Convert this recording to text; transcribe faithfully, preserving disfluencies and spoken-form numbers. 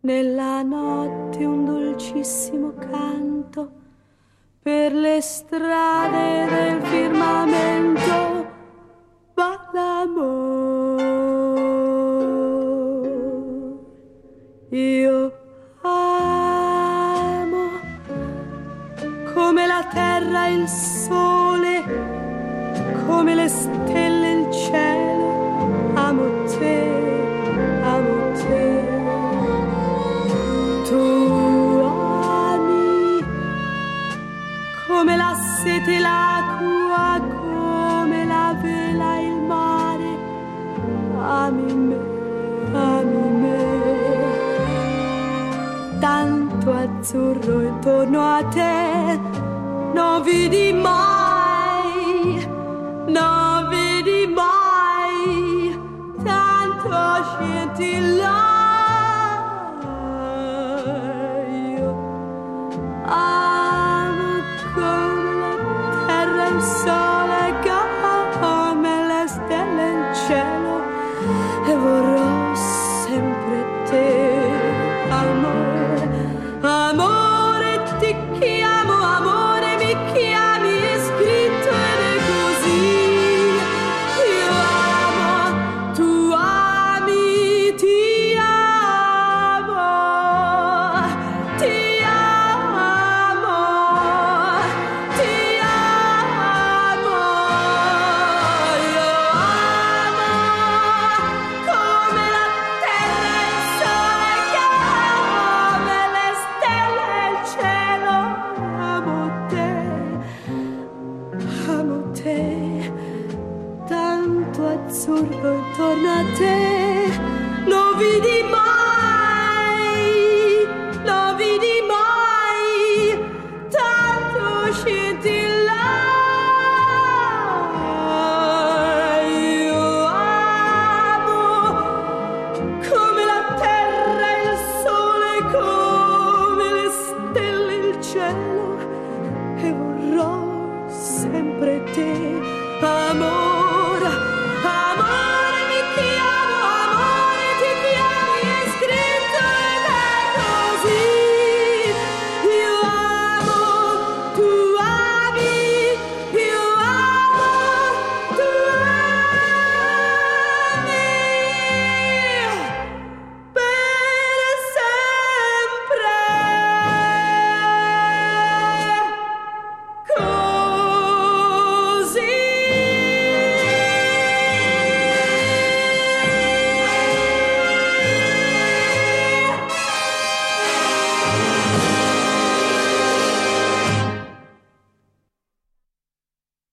nella notte un dolcissimo canto per le strade del firmamento va l'amore. Io amo come la terra e il sole, come le stelle e il cielo, amo te, amo te. Tu ami come la sete e l'acqua, come la vela e il mare, ami me, ami me. Tanto azzurro intorno a te non vedi mai, non vedi mai, tanto scintilla. Io amo come la terra e il sole, come le stelle e il cielo, e vorrò sempre te, amore, amore, ti chiamo, amore, mi chiami, è scritto ed è così. Io amo, tu ami, ti amo, ti amo, ti amo. Io amo come la terra e il sole, come le stelle e il cielo, amo te, amo te, tanto azzurro intorno a te non vedi mai.